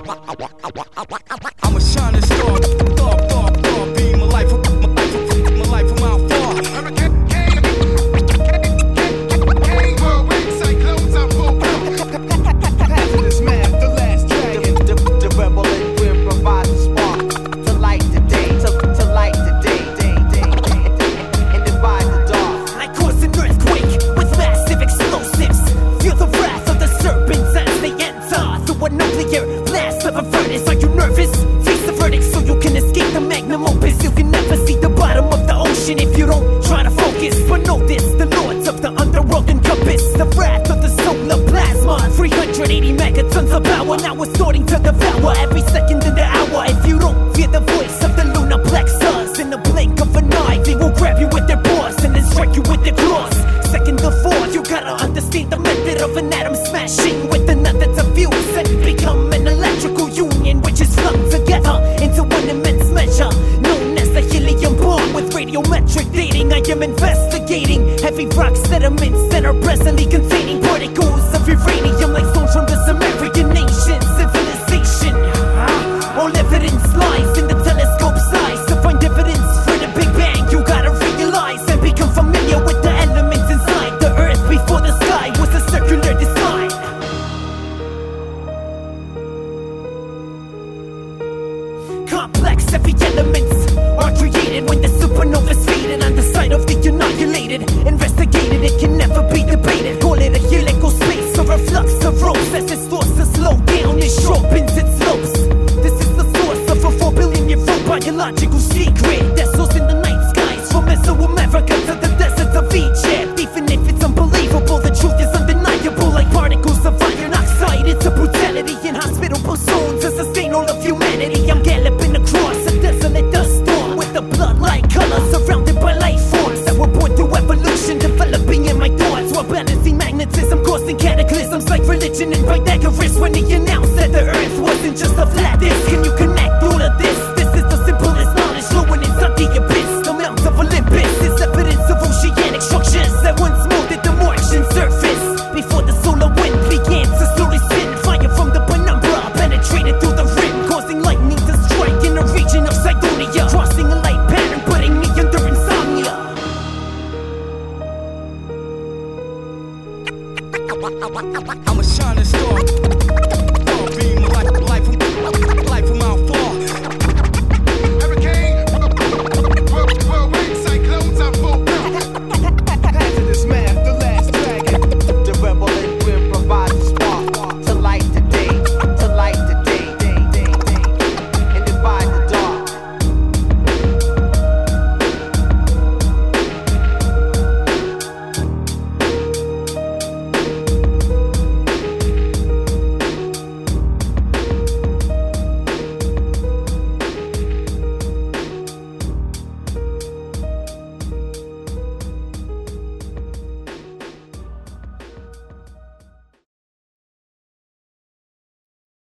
I'm a shining star, beam my life from out far. Hazardous man, the last dragon. The rebel and wind provide the spark to light the day, to light the day, and divide the dark. I cause an earthquake with massive explosives. Feel the wrath of the serpents as they enter through a nuclear blast of a furnace. Are you nervous? Face the verdict so you can escape the magnum opus. You can never see the bottom of the ocean if you don't try to focus. But know this, the lords of the underworld encompass the wrath of the solar plasma. 380 megatons of power, now we're starting to devour every second in the hour. If you don't fear the voice of the lunar plexus, in the blink of an eye they will grab you with their paws and then strike you with their claws. Second to fourth, you gotta understand the method of an atom smashing with another to fuse and become an electrical union, which is flung together into one immense measure known as the helium bomb. With radiometric dating, I am investigating heavy rock sediments that are presently containing particles of uranium like stones from the Sumerian ancient civilization. All evidence lies in the telescope's eyes. To find evidence for the Big Bang, you gotta realize and become familiar with the elements inside the earth before the sky was a circular design. Complex heavy elements are created when the supernova's faded on the side of the annihilated. Investigated, it can never be debated. Call it a helical space or a flux of ropes. As it starts to slow down, it sharpens its slopes. This is the source of a 4 billion year old biological secret that soars in the night skies from Mesoamerica to the deserts of Egypt. Even if it's unbelievable, the truth is undeniable. Like particles of iron oxide, it's a brutality in hospitable zones to sustain all of humanity. I'm galloping across a desolate dust storm with a blood-like color surrounded by life forms that were born through evolution, developing in my thoughts while balancing magnetism, causing cataclysms like religion and Pythagoras when he announced that the earth wasn't just a flat disc. Can you connect all of this? This is the simplest knowledge flowing inside the abyss. The Mount of Olympus is evidence of oceanic structures that once molded the Martian surface before the solar wind began to slowly spin. Fire from the penumbra penetrated through the rim, causing lightning to strike in the region of Sidonia, crossing a light pattern, putting me under insomnia. I'm a shining star.